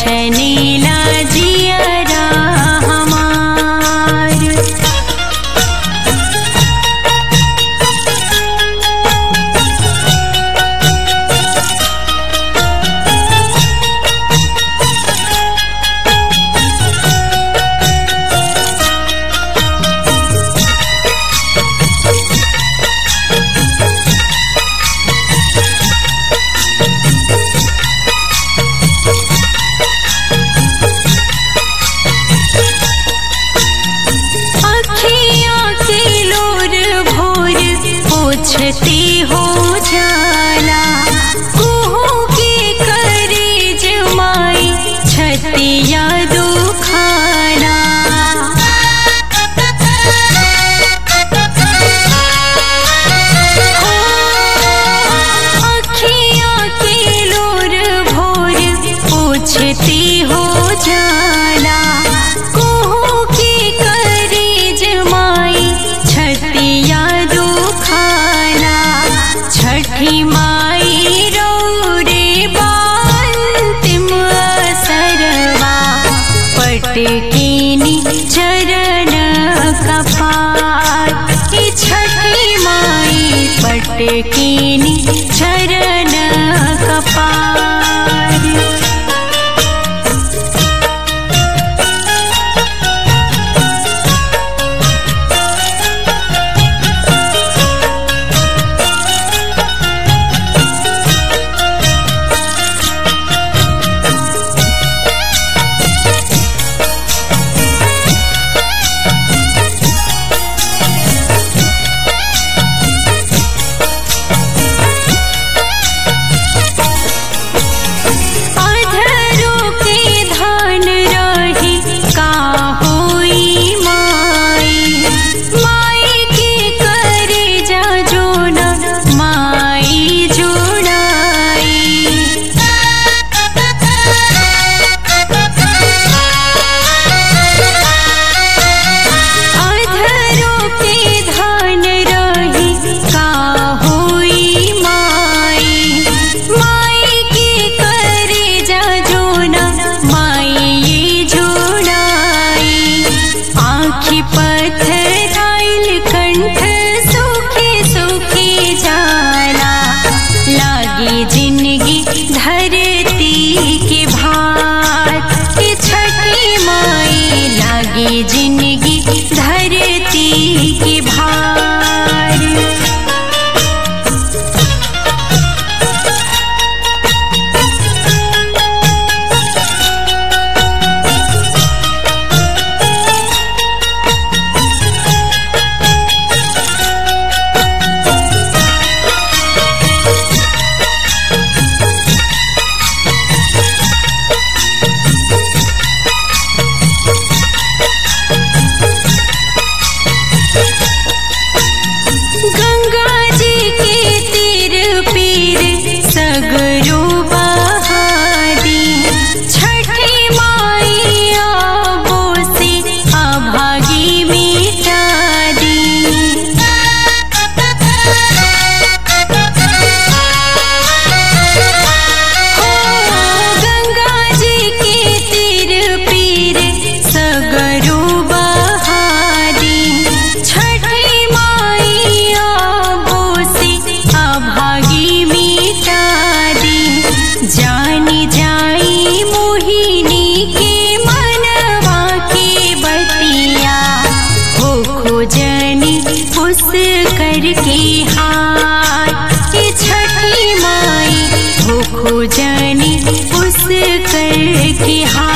छछनीला जियरा हमार। पूछती हो जाला कुहू की करे जमाई छतिया दुखाना। अखियाँ की लोर भोर पूछती हो जाला कुहू की करे जमाई छतिया छठी माई रौरे बांतिम असरवा पटकीनी चरण कपार। छठी माई पटकीनी चरण कपार। पत्थराइल कंठ सूखे सूखे जाला लागी जिंदगी धरती के भार। छठी माई लागी जिंदगी धरती के भार। जानी जाई मोहिनी के मनवा के बतिया हो खोजनी उस करके हाथ। छठी माई हो खोजनी उस करके हाथ।